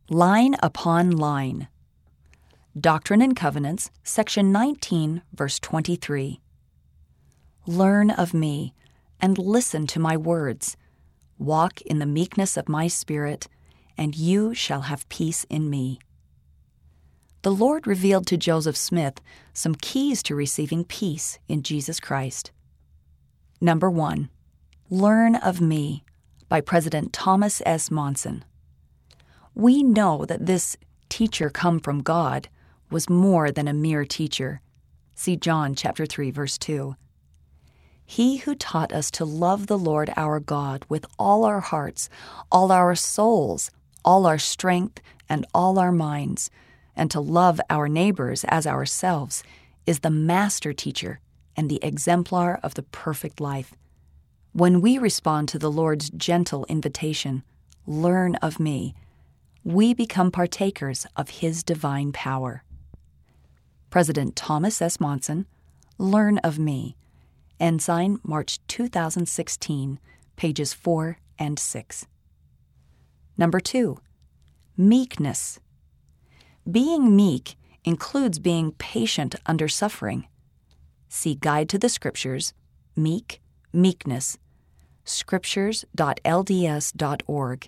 Line upon line. Doctrine and Covenants, section 19, verse 23. Learn of me, and listen to my words. Walk in the meekness of my spirit, and you shall have peace in me. The Lord revealed to Joseph Smith some keys to receiving peace in Jesus Christ. Number 1. Learn of Me by President Thomas S. Monson. We know that this teacher come from God was more than a mere teacher. See John chapter 3, verse 2. He who taught us to love the Lord our God with all our hearts, all our souls, all our strength, and all our minds, and to love our neighbors as ourselves, is the master teacher and the exemplar of the perfect life. When we respond to the Lord's gentle invitation, learn of me, we become partakers of His divine power. President Thomas S. Monson, Learn of Me, Ensign, March 2016, pages 4 and 6. Number 2. Meekness. Being meek includes being patient under suffering. See Guide to the Scriptures, Meek, Meekness, scriptures.lds.org.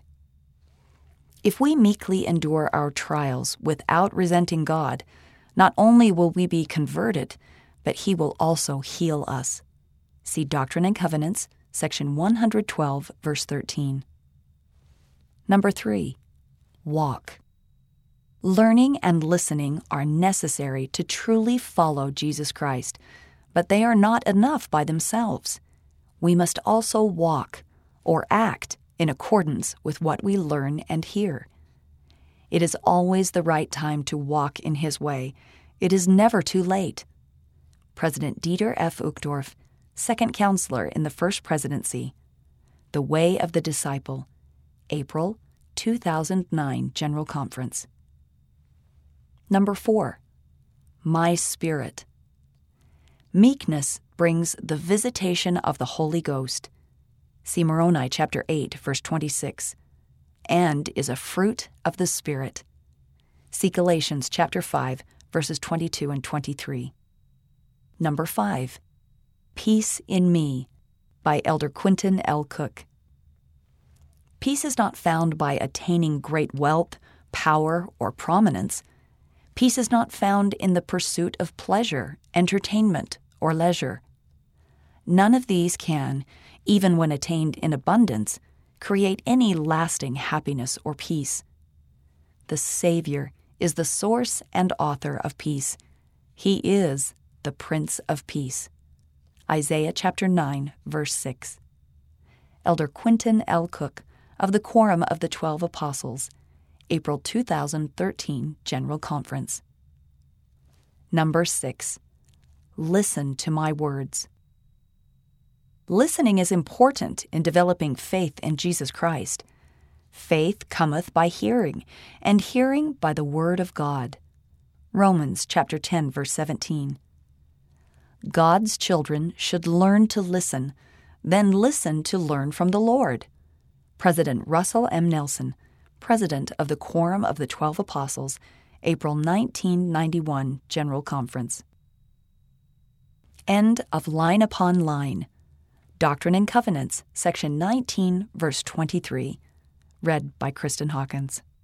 If we meekly endure our trials without resenting God, not only will we be converted, but He will also heal us. See Doctrine and Covenants, section 112, verse 13. Number 3. Walk. Learning and listening are necessary to truly follow Jesus Christ, but they are not enough by themselves. We must also walk, or act, in accordance with what we learn and hear. It is always the right time to walk in His way. It is never too late. President Dieter F. Uchtdorf, Second Counselor in the First Presidency. The Way of the Disciple, April 2009 General Conference. Number 4. My Spirit. Meekness brings the visitation of the Holy Ghost. See Moroni chapter 8, verse 26, and is a fruit of the Spirit. See Galatians chapter 5, verses 22 and 23. Number 5. Peace in Me by Elder Quentin L. Cook. Peace is not found by attaining great wealth, power, or prominence. Peace is not found in the pursuit of pleasure, entertainment, or leisure. None of these can, even when attained in abundance, create any lasting happiness or peace. The Savior is the source and author of peace. He is the Prince of Peace. Isaiah chapter 9, verse 6. Elder Quentin L. Cook of the Quorum of the 12 Apostles, April 2013 General Conference. Number 6. Listen to my words. Listening is important in developing faith in Jesus Christ. Faith cometh by hearing, and hearing by the word of God. Romans chapter 10, verse 17. God's children should learn to listen, then listen to learn from the Lord. President Russell M. Nelson, President of the Quorum of the 12 Apostles, April 1991 General Conference. End of Line Upon Line. Doctrine and Covenants, section 19, verse 23. Read by Kristen Hawkins.